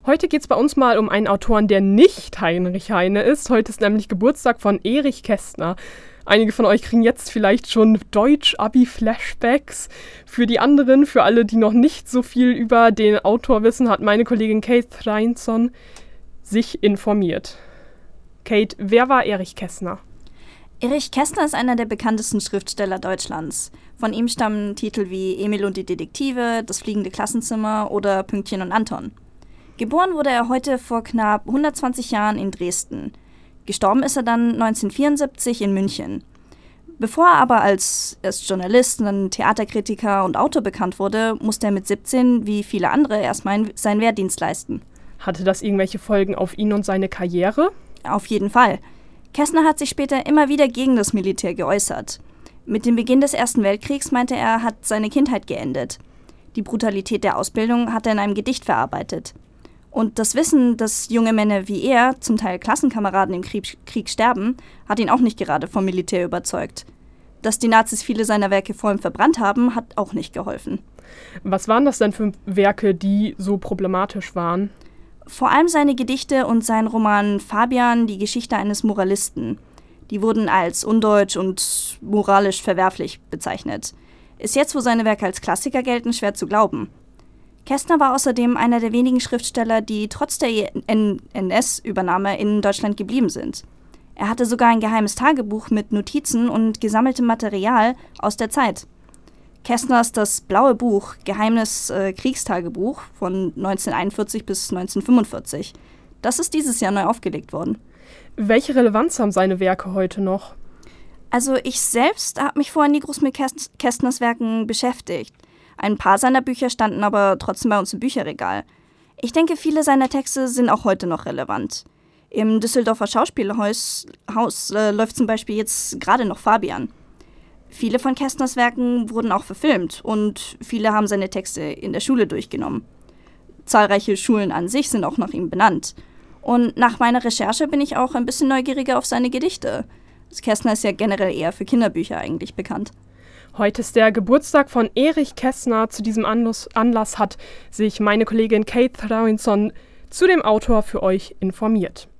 Heute geht es bei uns mal um einen Autoren, der nicht Heinrich Heine ist. Heute ist nämlich Geburtstag von Erich Kästner. Einige von euch kriegen jetzt vielleicht schon Deutsch-Abi-Flashbacks. Für die anderen, für alle, die noch nicht so viel über den Autor wissen, hat meine Kollegin Kate Reinson sich informiert. Kate, wer war Erich Kästner? Erich Kästner ist einer der bekanntesten Schriftsteller Deutschlands. Von ihm stammen Titel wie Emil und die Detektive, Das fliegende Klassenzimmer oder Pünktchen und Anton. Geboren wurde er heute vor knapp 120 Jahren in Dresden. Gestorben ist er dann 1974 in München. Bevor er aber als erst Journalist, dann Theaterkritiker und Autor bekannt wurde, musste er mit 17, wie viele andere, erstmal seinen Wehrdienst leisten. Hatte das irgendwelche Folgen auf ihn und seine Karriere? Auf jeden Fall. Kästner hat sich später immer wieder gegen das Militär geäußert. Mit dem Beginn des Ersten Weltkriegs meinte er, hat seine Kindheit geendet. Die Brutalität der Ausbildung hat er in einem Gedicht verarbeitet. Und das Wissen, dass junge Männer wie er, zum Teil Klassenkameraden im Krieg sterben, hat ihn auch nicht gerade vom Militär überzeugt. Dass die Nazis viele seiner Werke vor ihm verbrannt haben, hat auch nicht geholfen. Was waren das denn für Werke, die so problematisch waren? Vor allem seine Gedichte und sein Roman Fabian, die Geschichte eines Moralisten. Die wurden als undeutsch und moralisch verwerflich bezeichnet. Ist jetzt, wo seine Werke als Klassiker gelten, schwer zu glauben. Kästner war außerdem einer der wenigen Schriftsteller, die trotz der NS-Übernahme in Deutschland geblieben sind. Er hatte sogar ein geheimes Tagebuch mit Notizen und gesammeltem Material aus der Zeit. Kästners Das Blaue Buch, Geheimes Kriegstagebuch von 1941 bis 1945. Das ist dieses Jahr neu aufgelegt worden. Welche Relevanz haben seine Werke heute noch? Also ich selbst habe mich vorher nie groß mit Kästners Werken beschäftigt. Ein paar seiner Bücher standen aber trotzdem bei uns im Bücherregal. Ich denke, viele seiner Texte sind auch heute noch relevant. Im Düsseldorfer Schauspielhaus läuft zum Beispiel jetzt gerade noch Fabian. Viele von Kästners Werken wurden auch verfilmt und viele haben seine Texte in der Schule durchgenommen. Zahlreiche Schulen an sich sind auch nach ihm benannt. Und nach meiner Recherche bin ich auch ein bisschen neugieriger auf seine Gedichte. Kästner ist ja generell eher für Kinderbücher eigentlich bekannt. Heute ist der Geburtstag von Erich Kästner. Zu diesem Anlass hat sich meine Kollegin Kate Reinson zu dem Autor für euch informiert.